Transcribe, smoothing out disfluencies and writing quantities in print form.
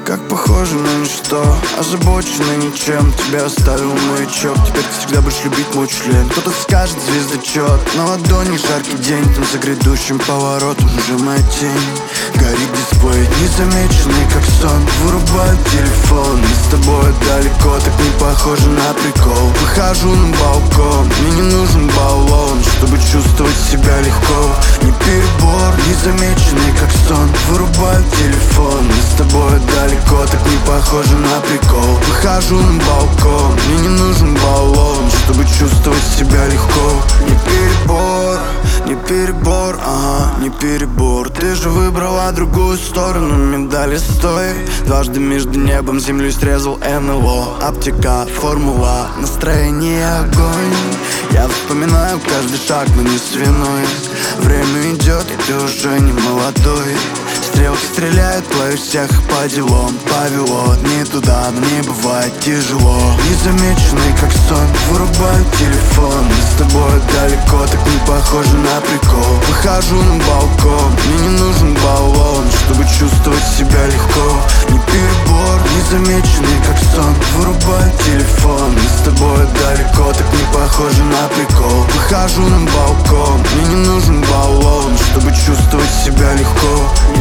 как похоже на ничто, озабоченный ничем. Тебя оставил маячок, теперь ты всегда будешь любить мой член. Кто-то скажет звездочет, на ладони жаркий день. Там за грядущим поворотом уже моя тень. Горит дисплей, незамеченный как сон. Вырубаю телефон, мы с тобой далеко, так не похоже на прикол. Выхожу на балкон, мне не нужен баллон, чтобы чувствовать себя легко. Не перебор, незамеченный как сон. Вырубаю телефон, мы с тобой далеко, так не похоже на прикол. Выхожу на балкон, мне не нужен баллон, чтобы чувствовать себя легко. Не перебор, не перебор, ага, не перебор. Ты же выбрала другую сторону медали, стой. Дважды между небом землей срезал НЛО. Аптека, формула, настроение огонь. Я вспоминаю каждый шаг, но не свиной. Время идет, и ты уже не молодой. Стрелки стреляют, плавишь всех по делам. Повело не туда, но мне бывает тяжело. Незамеченный как сон, вырубаю телефон. Мы с тобой далеко, так не похоже на прикол. Выхожу на балкон, мне не нужен баллон, чтобы чувствовать себя легко. Не перебор, незамеченный как сон. Вырубаю телефон, мы с тобой далеко, так не похоже на прикол. Выхожу на балкон, мне не нужен баллон, чтобы чувствовать себя легко.